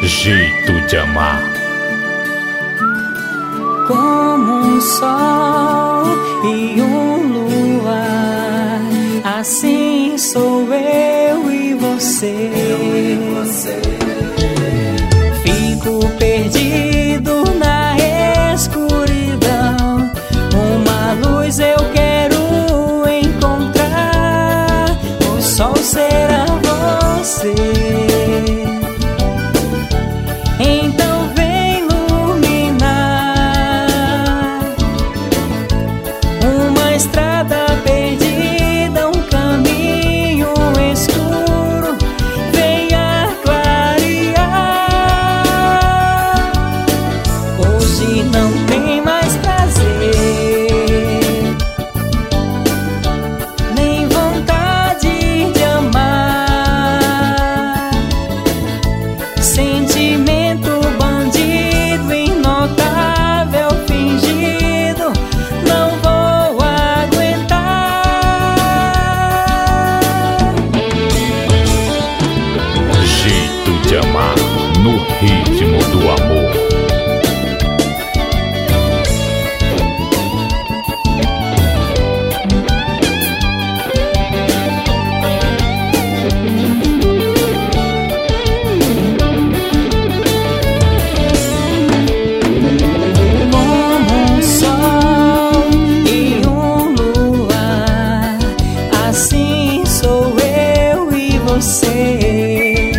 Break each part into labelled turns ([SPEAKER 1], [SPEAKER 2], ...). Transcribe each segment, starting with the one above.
[SPEAKER 1] Jeito de amar.
[SPEAKER 2] Como um sol e um luar, assim sou eu e você. Fico perdido na escuridão, uma luz eu quero encontrar, o sol será você. Então vem iluminar uma estrada perdida, um caminho escuro, venha clarear. Hoje não tem mais prazer, nem vontade de amar, sentimento bandido, inotável, fingido, não vou aguentar.
[SPEAKER 1] Jeito de amar no ritmo do amor.
[SPEAKER 2] Como um sol e um luar, assim sou eu e você.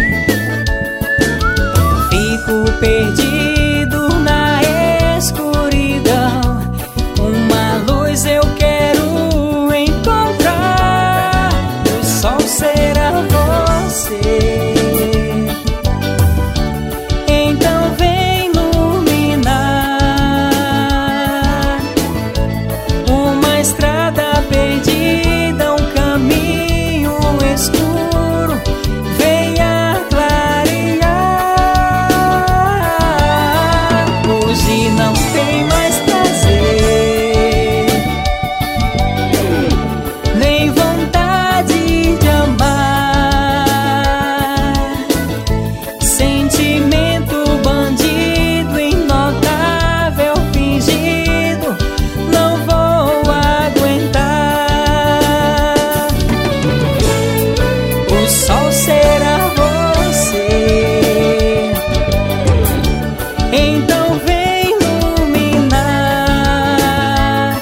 [SPEAKER 2] Fico perdido na escuridão, uma luz eu quero encontrar, o sol será você. Então vem iluminar uma estrada perdida, um caminho escuro, venha clarear. Hoje não tem mais prazer, nem vontade de amar, sentimento bandido, inotável, fingido, não vou aguentar. O sol será você. Então vem iluminar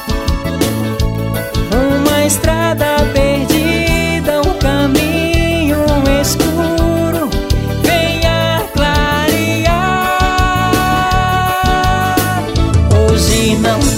[SPEAKER 2] uma estrada perdida, um caminho escuro, venha clarear. Hoje não